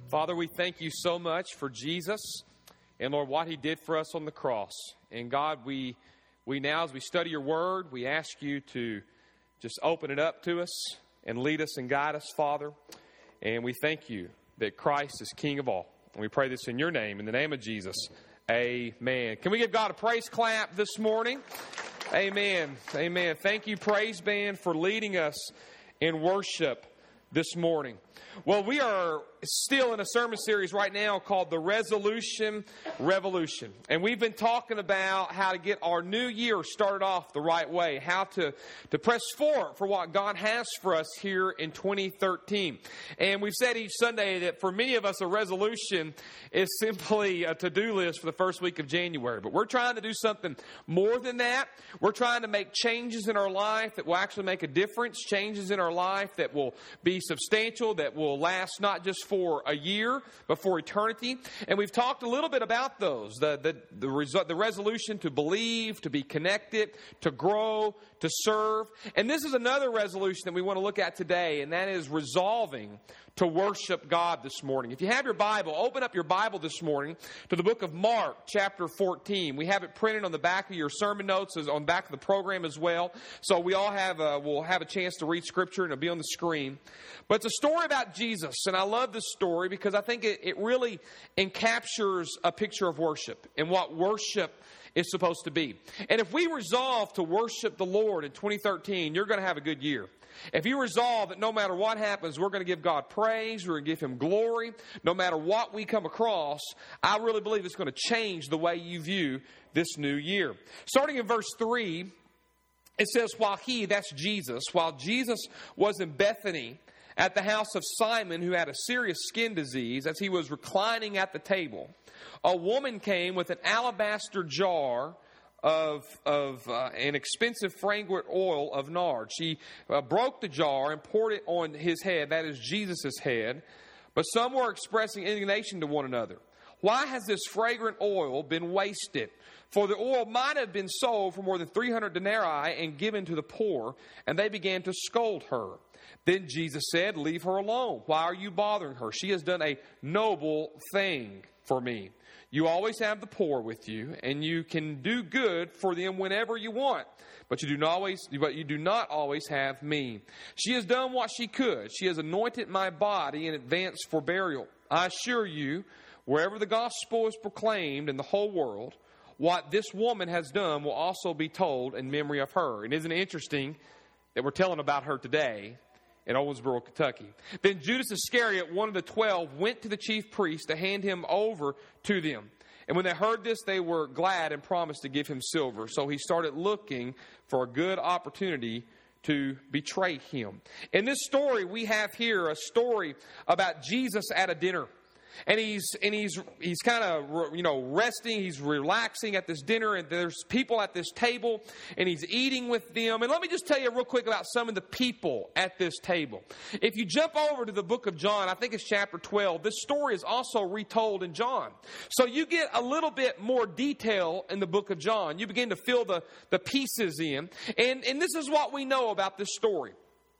Father, we thank you so much for Jesus and, Lord, what he did for us on the cross. And God, we now, as we study your word, we ask you to just open it up to us and lead us and guide us, Father. And we thank you that Christ is King of all. And we pray this in your name, in the name of Jesus. Amen. Can we give God a praise clap this morning? Amen. Amen. Thank you, praise band, for leading us in worship this morning. Well, we are still in a sermon series right now called The Resolution Revolution. And we've been talking about how to get our new year started off the right way, how to press forward for what God has for us here in 2013. And we've said each Sunday that for many of us, a resolution is simply a to-do list for the first week of January. But we're trying to do something more than that. We're trying to make changes in our life that will actually make a difference, changes in our life that will be substantial, that will last not just for a year, but for eternity. And we've talked a little bit about those. The resolution to believe, to be connected, to grow, to serve. And this is another resolution that we want to look at today, and that is resolving to worship God this morning. If you have your Bible, open up your Bible this morning to the book of Mark, chapter 14. We have it printed on the back of your sermon notes, on the back of the program as well. So we all will have a chance to read Scripture, and it'll be on the screen. But it's a story about Jesus, and I love this story because I think it really encaptures a picture of worship and what worship is supposed to be. And if we resolve to worship the Lord in 2013, you're going to have a good year. If you resolve that no matter what happens, we're going to give God praise, we're going to give Him glory, no matter what we come across, I really believe it's going to change the way you view this new year. Starting in verse 3, it says, while Jesus was in Bethany at the house of Simon, who had a serious skin disease, as he was reclining at the table, a woman came with an alabaster jar of an expensive fragrant oil of nard. She broke the jar and poured it on his head, that is Jesus' head. But some were expressing indignation to one another. Why has this fragrant oil been wasted? For the oil might have been sold for more than 300 denarii and given to the poor. And they began to scold her. Then Jesus said, leave her alone. Why are you bothering her? She has done a noble thing for me. You always have the poor with you, and you can do good for them whenever you want. But you do not always have me. She has done what she could. She has anointed my body in advance for burial. I assure you, wherever the gospel is proclaimed in the whole world, what this woman has done will also be told in memory of her. And isn't it interesting that we're telling about her today in Owensboro, Kentucky? Then Judas Iscariot, one of the 12, went to the chief priests to hand him over to them. And when they heard this, they were glad and promised to give him silver. So he started looking for a good opportunity to betray him. In this story, we have here a story about Jesus at a dinner. And he's kind of, resting. He's relaxing at this dinner, and there's people at this table, and he's eating with them. And let me just tell you real quick about some of the people at this table. If you jump over to the book of John, I think it's chapter 12, this story is also retold in John. So you get a little bit more detail in the book of John. You begin to fill the pieces in. And this is what we know about this story.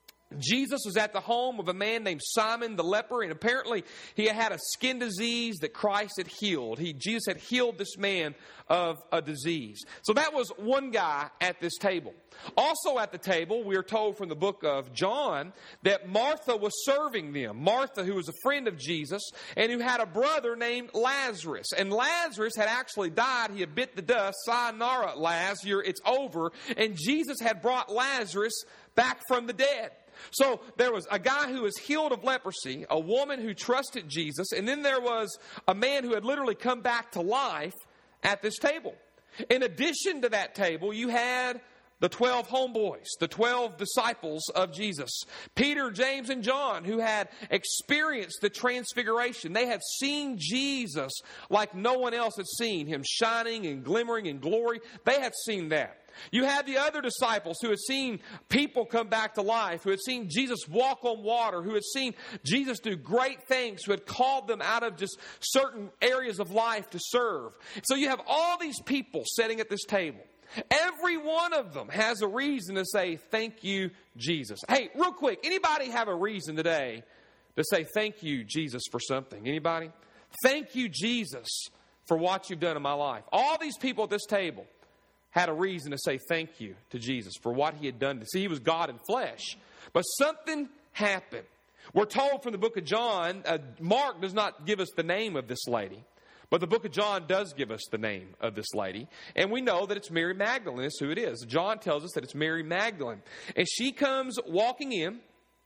Jesus was at the home of a man named Simon the leper, and apparently he had a skin disease that Christ had healed. Jesus had healed this man of a disease. So that was one guy at this table. Also at the table, we are told from the book of John that Martha was serving them. Martha, who was a friend of Jesus, and who had a brother named Lazarus. And Lazarus had actually died. He had bit the dust. Sayonara, Lazarus, it's over. And Jesus had brought Lazarus back from the dead. So there was a guy who was healed of leprosy, a woman who trusted Jesus, and then there was a man who had literally come back to life at this table. In addition to that table, you had the 12 homeboys, the 12 disciples of Jesus, Peter, James, and John, who had experienced the transfiguration. They had seen Jesus like no one else had seen him, shining and glimmering in glory. They had seen that. You had the other disciples who had seen people come back to life, who had seen Jesus walk on water, who had seen Jesus do great things, who had called them out of just certain areas of life to serve. So you have all these people sitting at this table. Every one of them has a reason to say, thank you, Jesus. Hey, real quick, anybody have a reason today to say thank you, Jesus, for something? Anybody? Thank you, Jesus, for what you've done in my life. All these people at this table had a reason to say thank you to Jesus for what he had done. See, he was God in flesh. But something happened. We're told from the book of John, Mark does not give us the name of this lady. But the book of John does give us the name of this lady. And we know that it's Mary Magdalene. That's who it is. John tells us that it's Mary Magdalene. And she comes walking in.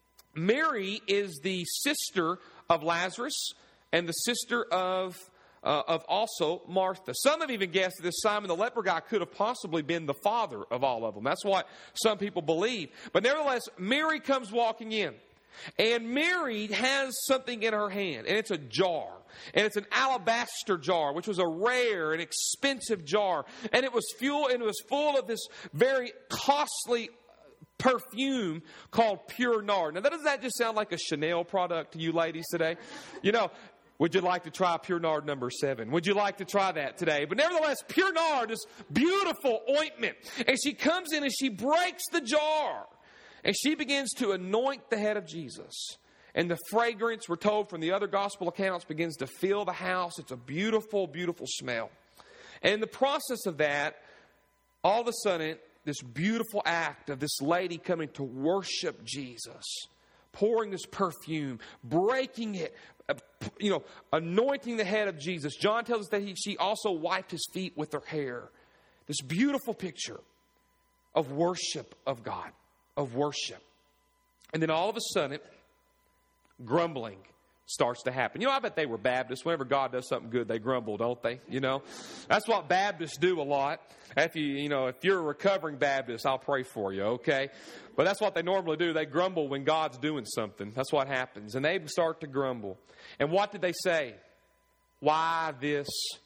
Mary is the sister of Lazarus and the sister of also Martha. Some have even guessed that this Simon the leper guy could have possibly been the father of all of them. That's what some people believe. But nevertheless, Mary comes walking in. And Mary has something in her hand, and it's a jar. And it's an alabaster jar, which was a rare and expensive jar. And it was full of this very costly perfume called Pure Nard. Now, doesn't that just sound like a Chanel product to you ladies today? You know, would you like to try Pure Nard number 7? Would you like to try that today? But nevertheless, Pure Nard is beautiful ointment. And she comes in and she breaks the jar. And she begins to anoint the head of Jesus. And the fragrance, we're told from the other gospel accounts, begins to fill the house. It's a beautiful, beautiful smell. And in the process of that, all of a sudden, this beautiful act of this lady coming to worship Jesus, pouring this perfume, breaking it, anointing the head of Jesus. John tells us that she also wiped his feet with her hair. This beautiful picture of worship of God, of worship. And then all of a sudden, grumbling starts to happen. I bet they were Baptists. Whenever God does something good, they grumble, don't they? That's what Baptists do a lot. If you're a recovering Baptist, I'll pray for you, okay? But that's what they normally do. They grumble when God's doing something. That's what happens. And they start to grumble. And what did they say? Why this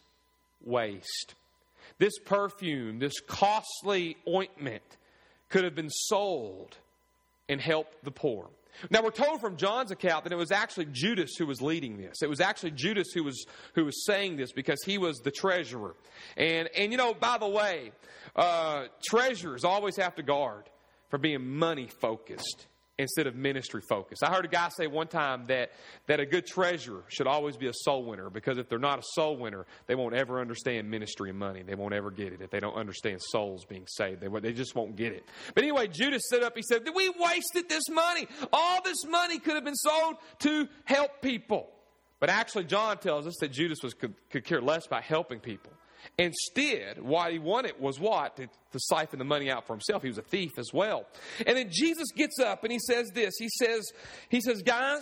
waste? This perfume, this costly ointment could have been sold and helped the poor. Now, we're told from John's account that it was actually Judas who was leading this. It was actually Judas who was saying this because he was the treasurer. And by the way, treasurers always have to guard for being money-focused instead of ministry-focused. I heard a guy say one time that a good treasurer should always be a soul winner, because if they're not a soul winner, they won't ever understand ministry and money. They won't ever get it. If they don't understand souls being saved, they just won't get it. But anyway, Judas stood up. He said, we wasted this money. All this money could have been sold to help people. But actually, John tells us that Judas could care less about helping people. Instead, what he wanted was what? To siphon the money out for himself. He was a thief as well. And then Jesus gets up and he says this. He says, guys,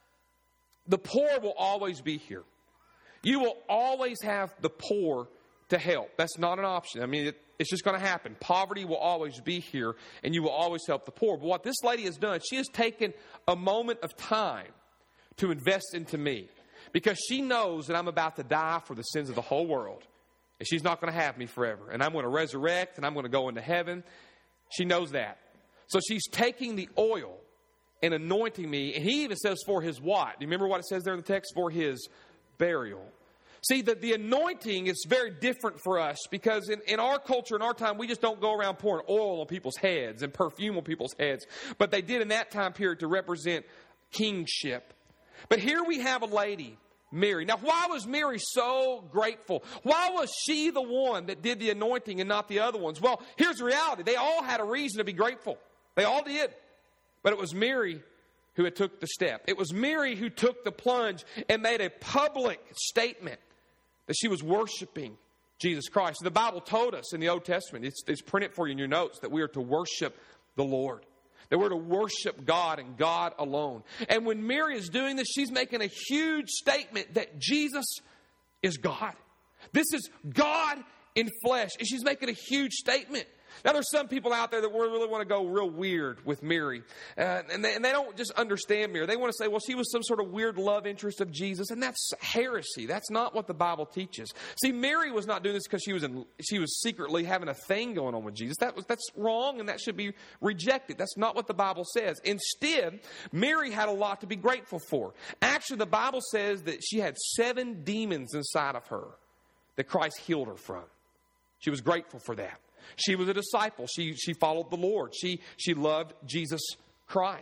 the poor will always be here. You will always have the poor to help. That's not an option. I mean, it's just going to happen. Poverty will always be here, and you will always help the poor. But what this lady has done, she has taken a moment of time to invest into me, because she knows that I'm about to die for the sins of the whole world. And she's not going to have me forever. And I'm going to resurrect, and I'm going to go into heaven. She knows that. So she's taking the oil and anointing me. And he even says for his what? Do you remember what it says there in the text? For his burial. See, the anointing is very different for us, because in our culture, in our time, we just don't go around pouring oil on people's heads and perfume on people's heads. But they did in that time period to represent kingship. But here we have a lady, Mary. Now, why was Mary so grateful? Why was she the one that did the anointing and not the other ones? Well, here's the reality. They all had a reason to be grateful. They all did. But it was Mary who had took the step. It was Mary who took the plunge and made a public statement that she was worshiping Jesus Christ. The Bible told us in the Old Testament, it's printed for you in your notes, that we are to worship the Lord. That we're to worship God and God alone. And when Mary is doing this, she's making a huge statement that Jesus is God. This is God in flesh. And she's making a huge statement. Now, there's some people out there that really want to go real weird with Mary. And they don't just understand Mary. They want to say, well, she was some sort of weird love interest of Jesus. And that's heresy. That's not what the Bible teaches. See, Mary was not doing this because she was secretly having a thing going on with Jesus. That's wrong, and that should be rejected. That's not what the Bible says. Instead, Mary had a lot to be grateful for. Actually, the Bible says that she had 7 demons inside of her that Christ healed her from. She was grateful for that. She was a disciple. She followed the Lord. She loved Jesus Christ.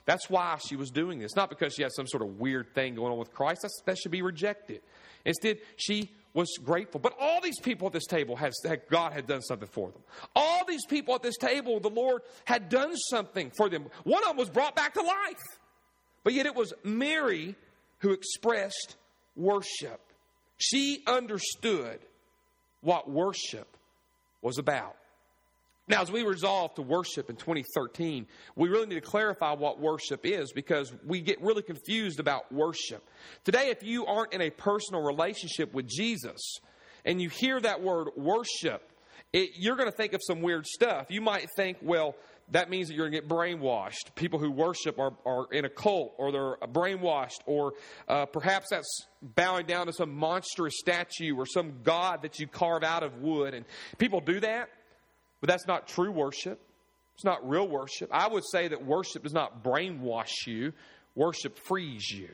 That's why she was doing this. Not because she had some sort of weird thing going on with Christ. That should be rejected. Instead, she was grateful. But all these people at this table, God had done something for them. All these people at this table, the Lord had done something for them. One of them was brought back to life. But yet it was Mary who expressed worship. She understood what worship was about. Now, as we resolve to worship in 2013, we really need to clarify what worship is, because we get really confused about worship. Today, if you aren't in a personal relationship with Jesus and you hear that word worship, you're going to think of some weird stuff. You might think, well, that means that you're going to get brainwashed. People who worship are in a cult, or they're brainwashed, or perhaps that's bowing down to some monstrous statue or some god that you carve out of wood. And people do that. But that's not true worship. It's not real worship. I would say that worship does not brainwash you. Worship frees you.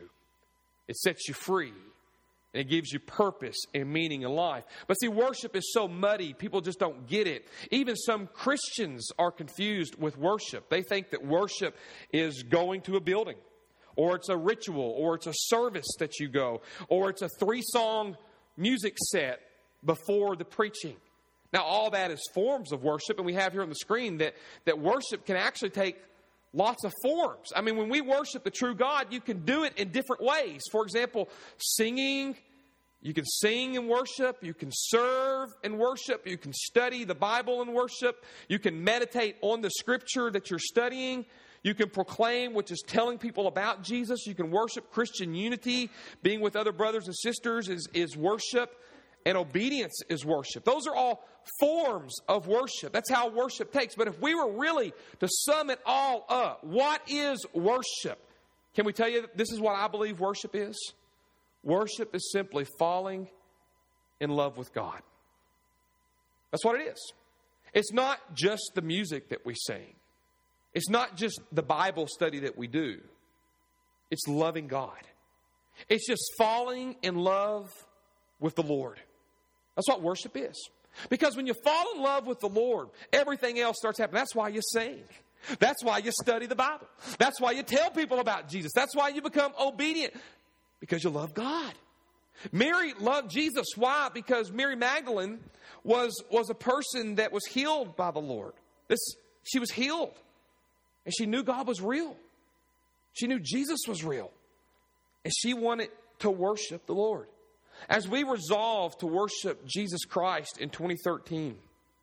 It sets you free. And it gives you purpose and meaning in life. But see, worship is so muddy, people just don't get it. Even some Christians are confused with worship. They think that worship is going to a building, or it's a ritual, or it's a service that you go, or it's a 3-song music set before the preaching. Now, all that is forms of worship, and we have here on the screen that worship can actually take lots of forms. I mean, when we worship the true God, you can do it in different ways. For example, singing. You can sing and worship. You can serve and worship. You can study the Bible and worship. You can meditate on the Scripture that you're studying. You can proclaim, which is telling people about Jesus. You can worship. Christian unity, being with other brothers and sisters, is worship. And obedience is worship. Those are all forms of worship. That's how worship takes. But if we were really to sum it all up, what is worship? Can we tell you this is what I believe worship is? Worship is simply falling in love with God. That's what it is. It's not just the music that we sing. It's not just the Bible study that we do. It's loving God. It's just falling in love with the Lord. That's what worship is. Because when you fall in love with the Lord, everything else starts happening. That's why you sing. That's why you study the Bible. That's why you tell people about Jesus. That's why you become obedient. Because you love God. Mary loved Jesus. Why? Because Mary Magdalene was a person that was healed by the Lord. She was healed. And she knew God was real. She knew Jesus was real. And she wanted to worship the Lord. As we resolve to worship Jesus Christ in 2013,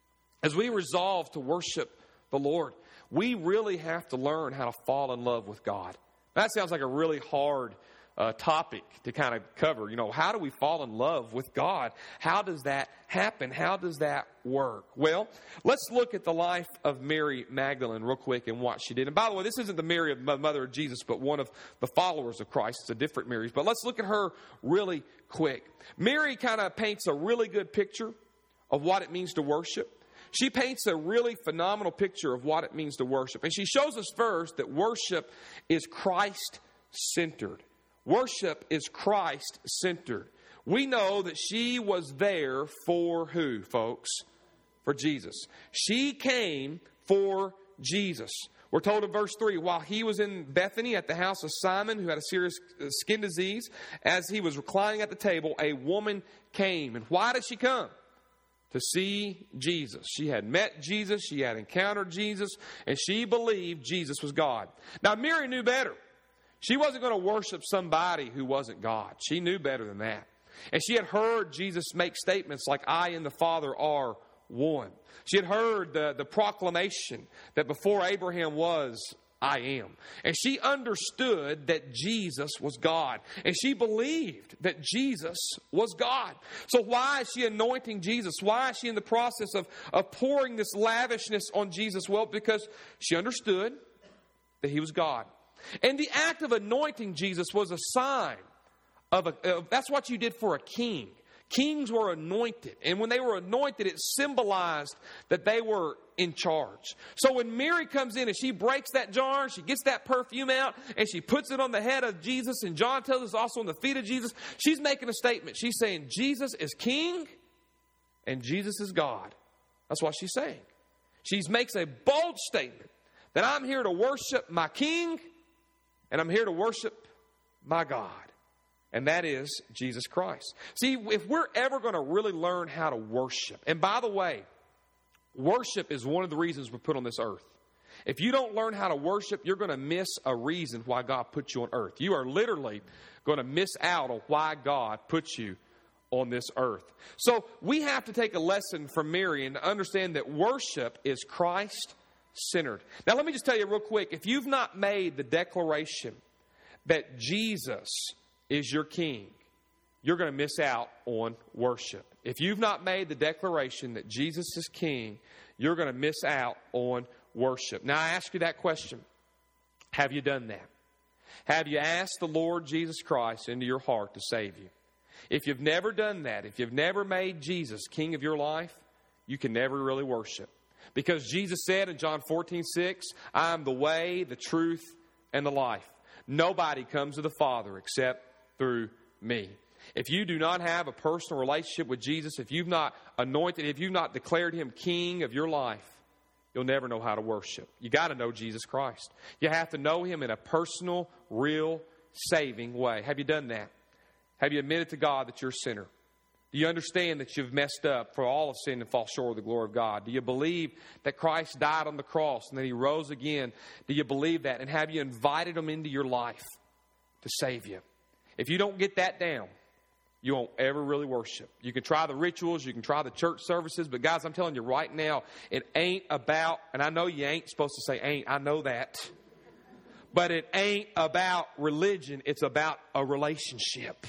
as we resolve to worship the Lord, we really have to learn how to fall in love with God. That sounds like a really hard topic to kind of cover. You know, how do we fall in love with God? How does that happen? How does that work? Well, let's look at the life of Mary Magdalene real quick and what she did. And by the way, this isn't the Mary, the mother of Jesus, but one of the followers of Christ. It's a different Mary. But let's look at her really quick. Mary kind of paints a really good picture of what it means to worship. She paints a really phenomenal picture of what it means to worship. And she shows us first that worship is Christ-centered. Worship is Christ-centered. We know that she was there for who, folks? For Jesus. She came for Jesus. We're told in verse 3, while he was in Bethany at the house of Simon, who had a serious skin disease, as he was reclining at the table, a woman came. And why did she come? To see Jesus. She had met Jesus, she had encountered Jesus, and she believed Jesus was God. Now, Mary knew better. She wasn't going to worship somebody who wasn't God. She knew better than that. And she had heard Jesus make statements like, I and the Father are one. She had heard the proclamation that before Abraham was, I am. And she understood that Jesus was God. And she believed that Jesus was God. So why is she anointing Jesus? Why is she in the process of pouring this lavishness on Jesus? Well, because she understood that he was God. And the act of anointing Jesus was a sign that's what you did for a king. Kings were anointed. And when they were anointed, it symbolized that they were in charge. So when Mary comes in and she breaks that jar, she gets that perfume out, and she puts it on the head of Jesus, and John tells us also on the feet of Jesus, she's making a statement. She's saying Jesus is king and Jesus is God. That's what she's saying. She makes a bold statement that I'm here to worship my king And I'm here to worship my God. And that is Jesus Christ. See, if we're ever going to really learn how to worship, and by the way, worship is one of the reasons we're put on this earth. If you don't learn how to worship, you're going to miss a reason why God put you on earth. You are literally going to miss out on why God put you on this earth. So we have to take a lesson from Mary and understand that worship is Christ-centered. Now let me just tell you real quick, if you've not made the declaration that Jesus is your King, you're going to miss out on worship. If you've not made the declaration that Jesus is King, you're going to miss out on worship. Now I ask you that question. Have you done that? Have you asked the Lord Jesus Christ into your heart to save you? If you've never done that, if you've never made Jesus King of your life, you can never really worship. Because Jesus said in John 14:6, I am the way, the truth, and the life. Nobody comes to the Father except through me. If you do not have a personal relationship with Jesus, if you've not anointed, if you've not declared Him King of your life, you'll never know how to worship. You got to know Jesus Christ. You have to know Him in a personal, real, saving way. Have you done that? Have you admitted to God that you're a sinner? Do you understand that you've messed up, for all of sin and fall short of the glory of God? Do you believe that Christ died on the cross and that He rose again? Do you believe that? And have you invited Him into your life to save you? If you don't get that down, you won't ever really worship. You can try the rituals, you can try the church services, but guys, I'm telling you right now, it ain't about, and I know you ain't supposed to say ain't, I know that. But it ain't about religion, it's about a relationship.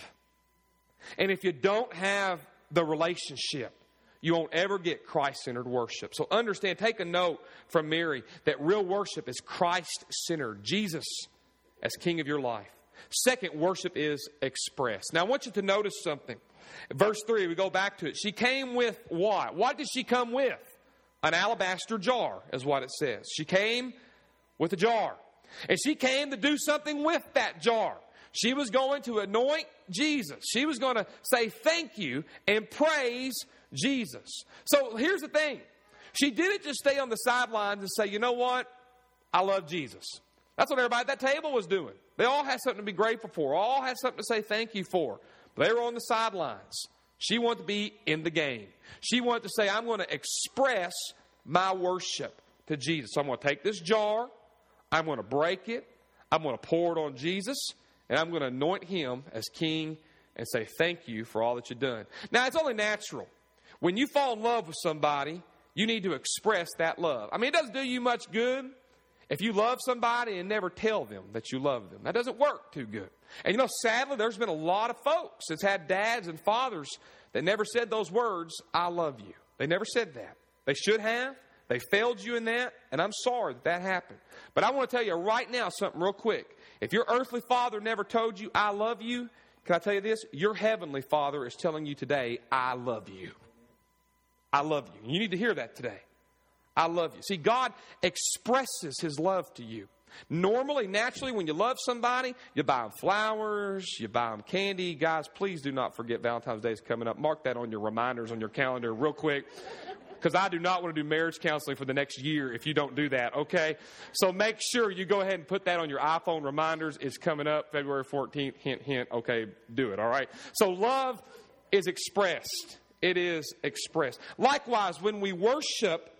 And if you don't have the relationship, you won't ever get Christ-centered worship. So understand, take a note from Mary, that real worship is Christ-centered. Jesus as King of your life. Second, worship is expressed. Now I want you to notice something. Verse 3, we go back to it. She came with what? What did she come with? An alabaster jar is what it says. She came with a jar. And she came to do something with that jar. She was going to anoint Jesus. She was going to say thank you and praise Jesus. So here's the thing. She didn't just stay on the sidelines and say, you know what? I love Jesus. That's what everybody at that table was doing. They all had something to be grateful for. All had something to say thank you for. But they were on the sidelines. She wanted to be in the game. She wanted to say, I'm going to express my worship to Jesus. So I'm going to take this jar. I'm going to break it. I'm going to pour it on Jesus. And I'm going to anoint Him as King and say thank you for all that you've done. Now, it's only natural. When you fall in love with somebody, you need to express that love. I mean, it doesn't do you much good if you love somebody and never tell them that you love them. That doesn't work too good. And you know, sadly, there's been a lot of folks that's had dads and fathers that never said those words, I love you. They never said that. They should have. They failed you in that, and I'm sorry that happened. But I want to tell you right now something real quick. If your earthly father never told you, I love you, can I tell you this? Your heavenly Father is telling you today, I love you. I love you. You need to hear that today. I love you. See, God expresses His love to you. Normally, naturally, when you love somebody, you buy them flowers, you buy them candy. Guys, please do not forget Valentine's Day is coming up. Mark that on your reminders on your calendar real quick. Because I do not want to do marriage counseling for the next year if you don't do that, okay? So make sure you go ahead and put that on your iPhone reminders. It's coming up February 14th. Hint, hint. Okay, do it, all right? So love is expressed. It is expressed. Likewise, when we worship,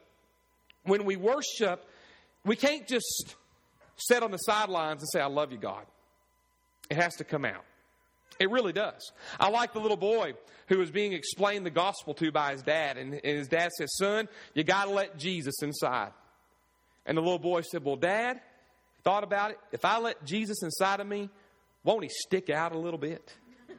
we can't just sit on the sidelines and say, I love you, God. It has to come out. It really does. I like the little boy who was being explained the gospel to by his dad. And his dad says, son, you got to let Jesus inside. And the little boy said, well, Dad, thought about it. If I let Jesus inside of me, won't He stick out a little bit?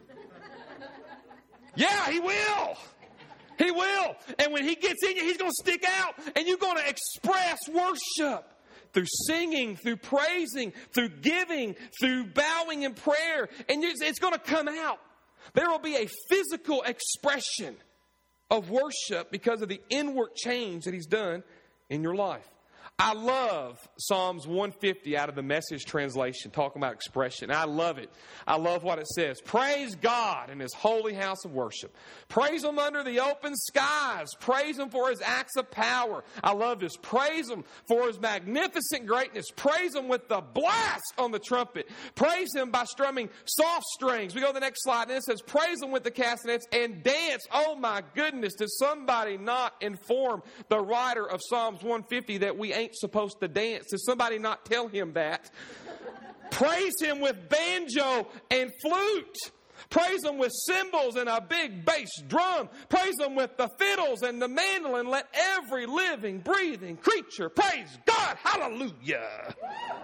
Yeah, He will. He will. And when He gets in you, He's going to stick out. And you're going to express worship. Through singing, through praising, through giving, through bowing in prayer. And it's going to come out. There will be a physical expression of worship because of the inward change that He's done in your life. I love Psalms 150 out of the Message translation, talking about expression. I love it. I love what it says. Praise God in His holy house of worship. Praise Him under the open skies. Praise Him for His acts of power. I love this. Praise Him for His magnificent greatness. Praise Him with the blast on the trumpet. Praise Him by strumming soft strings. We go to the next slide, and it says, praise Him with the castanets and dance. Oh my goodness, does somebody not inform the writer of Psalms 150 that we ain't supposed to dance? Does somebody not tell him that? Praise Him with banjo and flute. Praise Him with cymbals and a big bass drum. Praise Him with the fiddles and the mandolin. Let every living, breathing creature praise God. Hallelujah.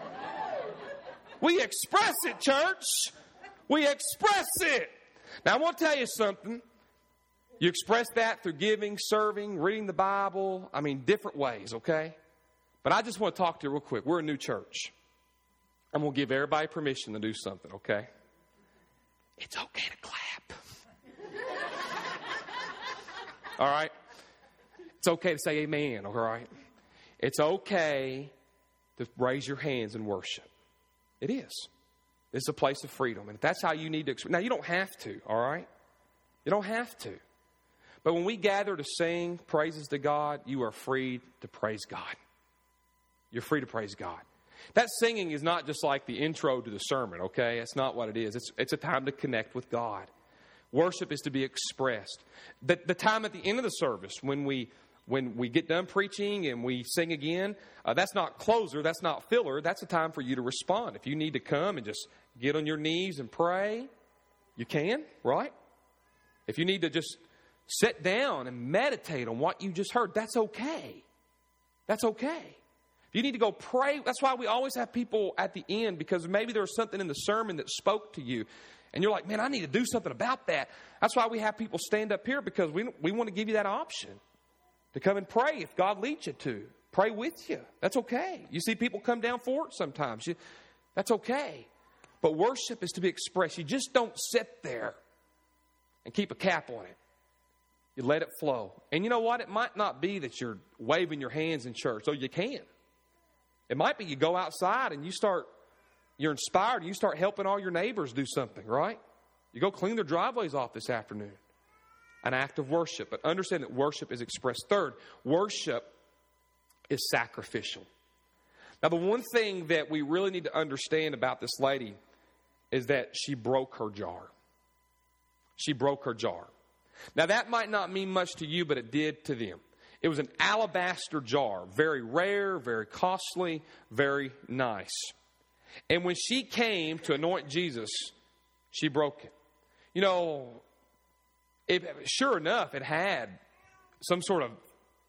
We express it, church. We express it. Now, I want to tell you something. You express that through giving, serving, reading the Bible. I mean, different ways, okay? But I just want to talk to you real quick. We're a new church. I'm going to give everybody permission to do something, okay? It's okay to clap. All right? It's okay to say amen, all right? It's okay to raise your hands and worship. It is. It's a place of freedom. And if that's how you need to express. Now, you don't have to, all right? You don't have to. But when we gather to sing praises to God, you are free to praise God. You're free to praise God. That singing is not just like the intro to the sermon, okay? That's not what it is. It's a time to connect with God. Worship is to be expressed. The time at the end of the service when we get done preaching and we sing again, that's not closer, that's not filler. That's a time for you to respond. If you need to come and just get on your knees and pray, you can, right? If you need to just sit down and meditate on what you just heard, that's okay. That's okay. If you need to go pray, that's why we always have people at the end, because maybe there was something in the sermon that spoke to you. And you're like, man, I need to do something about that. That's why we have people stand up here, because we want to give you that option to come and pray if God leads you to. Pray with you. That's okay. You see people come down for it sometimes. That's okay. But worship is to be expressed. You just don't sit there and keep a cap on it. You let it flow. And you know what? It might not be that you're waving your hands in church, though you can. It might be you go outside and you're inspired and you start helping all your neighbors do something, right? You go clean their driveways off this afternoon. An act of worship. But understand that worship is expressed. Third, worship is sacrificial. Now, the one thing that we really need to understand about this lady is that she broke her jar. She broke her jar. Now, that might not mean much to you, but it did to them. It was an alabaster jar, very rare, very costly, very nice. And when she came to anoint Jesus, she broke it. You know, sure enough, it had some sort of,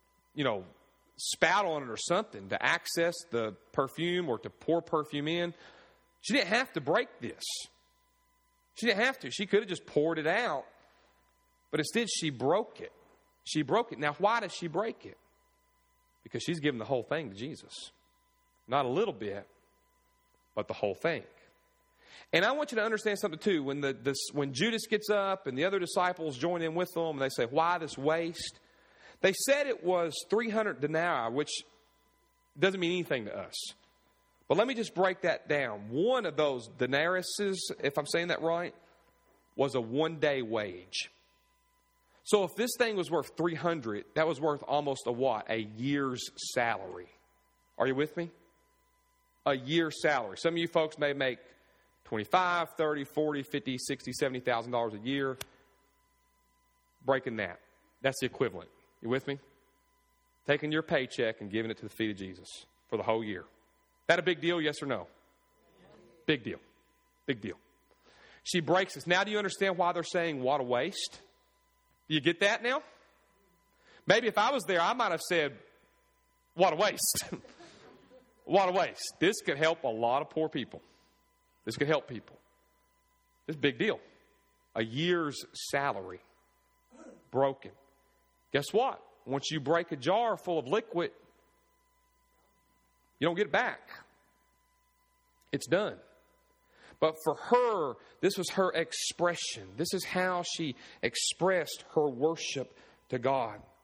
spout on it or something to access the perfume or to pour perfume in. She didn't have to break this. She didn't have to. She could have just poured it out. But instead, she broke it. She broke it. Now, why does she break it? Because she's given the whole thing to Jesus. Not a little bit, but the whole thing. And I want you to understand something, too. When Judas gets up and the other disciples join in with them, and they say, why this waste? They said it was 300 denarii, which doesn't mean anything to us. But let me just break that down. One of those denariuses, if I'm saying that right, was a one-day wage. So if this thing was worth 300, that was worth almost a year's salary. Are you with me? A year's salary. Some of you folks may make $25,000, $30,000, $40,000, $50,000, $60,000, $70,000 a year. Breaking that. That's the equivalent. You with me? Taking your paycheck and giving it to the feet of Jesus for the whole year. That a big deal, yes or no? Big deal. Big deal. She breaks this. Now do you understand why they're saying, what a waste? Do you get that now? Maybe if I was there, I might have said, what a waste. What a waste. This could help a lot of poor people. This could help people. This is a big deal. A year's salary broken. Guess what? Once you break a jar full of liquid, you don't get it back. It's done. But for her, this was her expression. This is how she expressed her worship to God.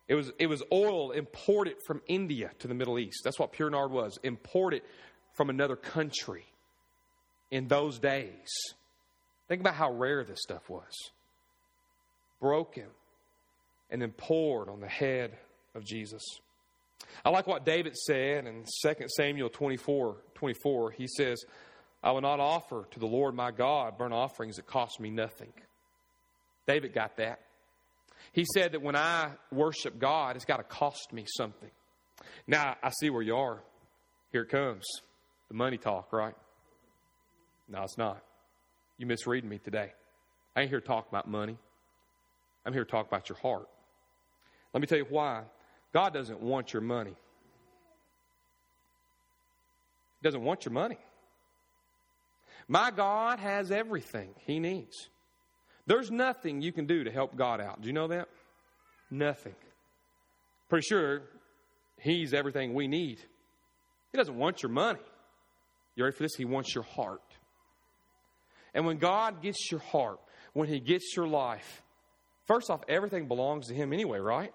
It was oil imported from India to the Middle East. That's what pure nard was, imported from another country in those days. Think about how rare this stuff was. Broken and then poured on the head of Jesus. I like what David said in 2 Samuel 24. He says, I will not offer to the Lord my God burnt offerings that cost me nothing. David got that. He said that when I worship God, it's got to cost me something. Now, I see where you are. Here it comes. The money talk, right? No, it's not. You misreading me today. I ain't here to talk about money. I'm here to talk about your heart. Let me tell you why. God doesn't want your money. He doesn't want your money. My God has everything He needs. There's nothing you can do to help God out. Do you know that? Nothing. Pretty sure He's everything we need. He doesn't want your money. You ready for this? He wants your heart. And when God gets your heart, when He gets your life, first off, everything belongs to Him anyway, right?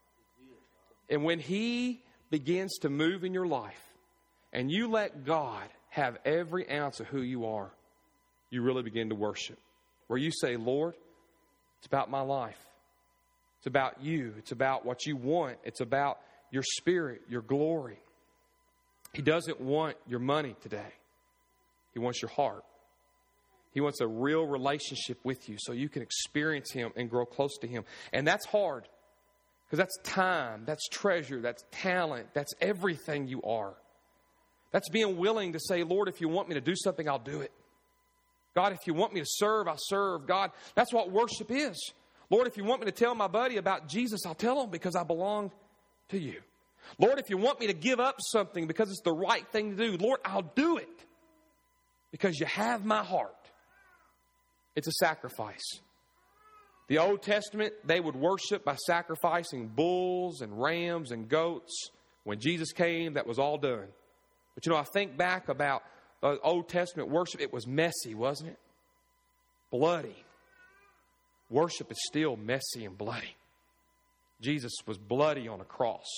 And when He begins to move in your life and you let God have every ounce of who you are, you really begin to worship. Where you say, Lord, it's about my life. It's about you. It's about what you want. It's about your spirit, your glory. He doesn't want your money today. He wants your heart. He wants a real relationship with you so you can experience Him and grow close to Him. And that's hard because that's time, that's treasure, that's talent, that's everything you are. That's being willing to say, Lord, if you want me to do something, I'll do it. God, if you want me to serve, I'll serve. God, that's what worship is. Lord, if you want me to tell my buddy about Jesus, I'll tell him because I belong to you. Lord, if you want me to give up something because it's the right thing to do, Lord, I'll do it because you have my heart. It's a sacrifice. The Old Testament, they would worship by sacrificing bulls and rams and goats. When Jesus came, that was all done. But you know, I think back about the Old Testament worship. It was messy, wasn't it? Bloody. Worship is still messy and bloody. Jesus was bloody on a cross.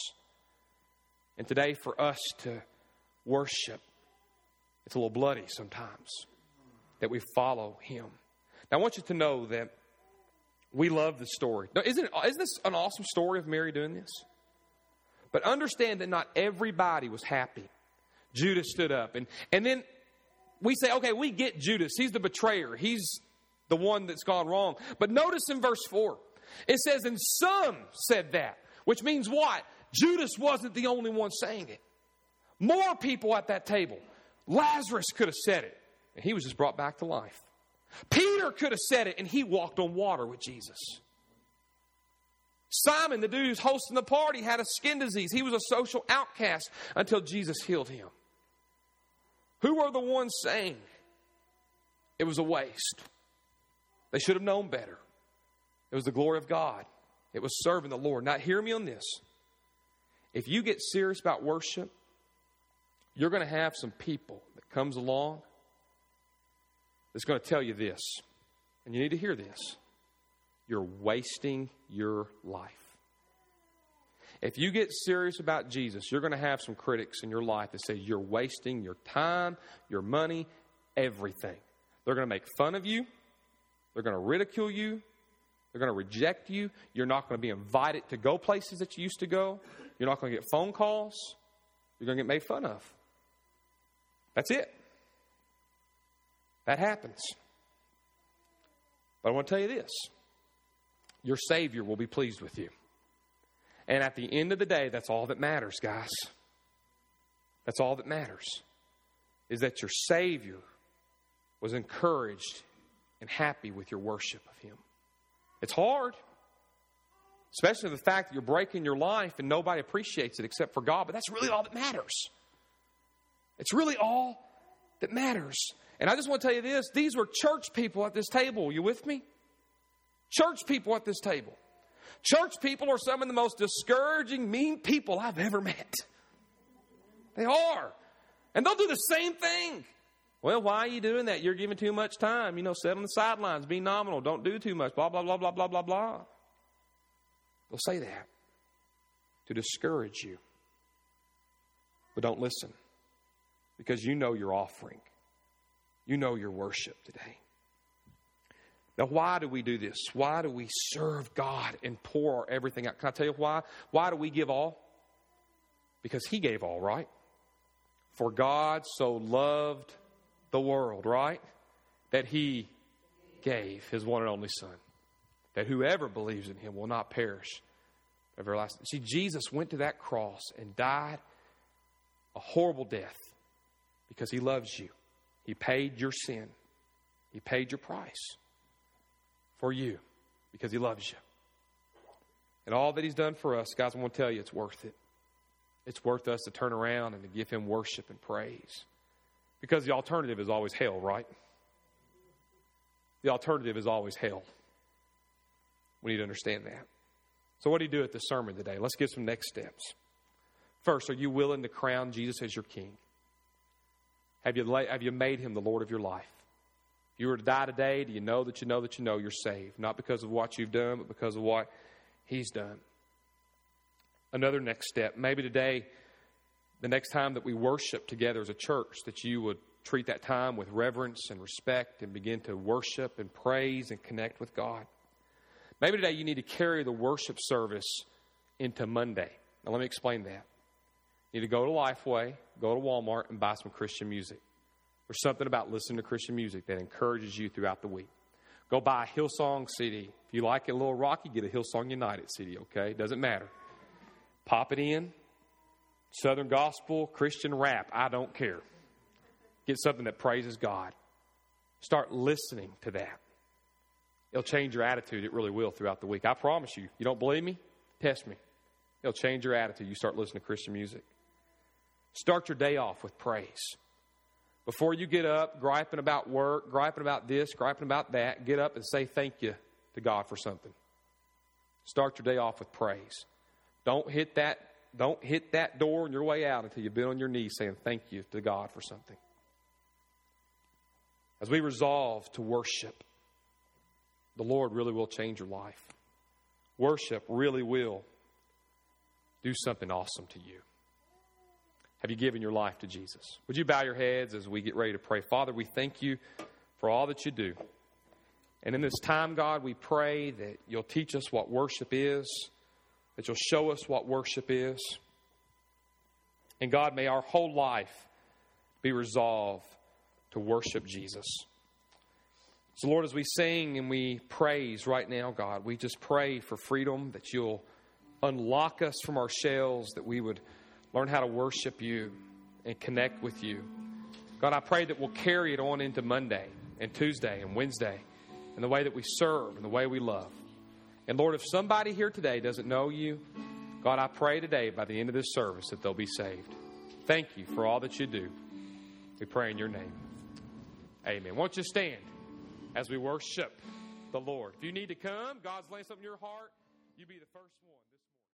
And today for us to worship, it's a little bloody sometimes that we follow Him. Now I want you to know that we love this story. Now, isn't this an awesome story of Mary doing this? But understand that not everybody was happy. Judas stood up. And then we say, okay, we get Judas. He's the betrayer. He's the one that's gone wrong. But notice in verse 4, it says, and some said that. Which means what? Judas wasn't the only one saying it. More people at that table. Lazarus could have said it. And he was just brought back to life. Peter could have said it. And he walked on water with Jesus. Simon, the dude who's hosting the party, had a skin disease. He was a social outcast until Jesus healed him. Who were the ones saying it was a waste? They should have known better. It was the glory of God. It was serving the Lord. Now, hear me on this. If you get serious about worship, you're going to have some people that comes along that's going to tell you this. And you need to hear this. You're wasting your life. If you get serious about Jesus, you're going to have some critics in your life that say you're wasting your time, your money, everything. They're going to make fun of you. They're going to ridicule you. They're going to reject you. You're not going to be invited to go places that you used to go. You're not going to get phone calls. You're going to get made fun of. That's it. That happens. But I want to tell you this. Your Savior will be pleased with you. And at the end of the day, that's all that matters, guys. That's all that matters. Is that your Savior was encouraged and happy with your worship of Him. It's hard. Especially the fact that you're breaking your life and nobody appreciates it except for God. But that's really all that matters. It's really all that matters. And I just want to tell you this. These were church people at this table. Are you with me? Church people at this table. Church people are some of the most discouraging, mean people I've ever met. They are. And they'll do the same thing. Well, why are you doing that? You're giving too much time. You know, sit on the sidelines, be nominal, don't do too much, blah, blah, blah, blah, blah, blah, blah. They'll say that. to discourage you. But don't listen, because you know your offering. You know your worship today. Now, why do we do this? Why do we serve God and pour our everything out? Can I tell you why? Why do we give all? Because He gave all, right? For God so loved the world, right? That He gave His one and only Son, that whoever believes in Him will not perish everlasting. See, Jesus went to that cross and died a horrible death because He loves you. He paid your sin. He paid your price for you because He loves you. And all that He's done for us, guys, I want to tell you, it's worth it. It's worth us to turn around and to give Him worship and praise. Because the alternative is always hell, right? The alternative is always hell. We need to understand that. So what do you do at this sermon today? Let's give some next steps. First, are you willing to crown Jesus as your King? Have you made Him the Lord of your life? If you were to die today, do you know that you're saved? Not because of what you've done, but because of what He's done. Another next step, maybe today, the next time that we worship together as a church, that you would treat that time with reverence and respect and begin to worship and praise and connect with God. Maybe today you need to carry the worship service into Monday. Now let me explain that. You need to go to Lifeway, go to Walmart, and buy some Christian music. There's something about listening to Christian music that encourages you throughout the week. Go buy a Hillsong CD. If you like it a little rocky, get a Hillsong United CD, okay? Doesn't matter. Pop it in. Southern gospel, Christian rap, I don't care. Get something that praises God. Start listening to that. It'll change your attitude. It really will throughout the week. I promise you. You don't believe me? Test me. It'll change your attitude. You start listening to Christian music. Start your day off with praise. Before you get up, griping about work, griping about this, griping about that, get up and say thank you to God for something. Start your day off with praise. Don't hit that door on your way out until you've been on your knees saying thank you to God for something. As we resolve to worship, the Lord really will change your life. Worship really will do something awesome to you. Have you given your life to Jesus? Would you bow your heads as we get ready to pray? Father, we thank you for all that you do. And in this time, God, we pray that you'll teach us what worship is, that you'll show us what worship is. And God, may our whole life be resolved to worship Jesus. So Lord, as we sing and we praise right now, God, we just pray for freedom, that you'll unlock us from our shells, that we would learn how to worship you and connect with you. God, I pray that we'll carry it on into Monday and Tuesday and Wednesday in the way that we serve and the way we love. And Lord, if somebody here today doesn't know you, God, I pray today by the end of this service that they'll be saved. Thank you for all that you do. We pray in your name. Amen. Won't you stand as we worship the Lord? If you need to come, God's laying something in your heart, you be the first one.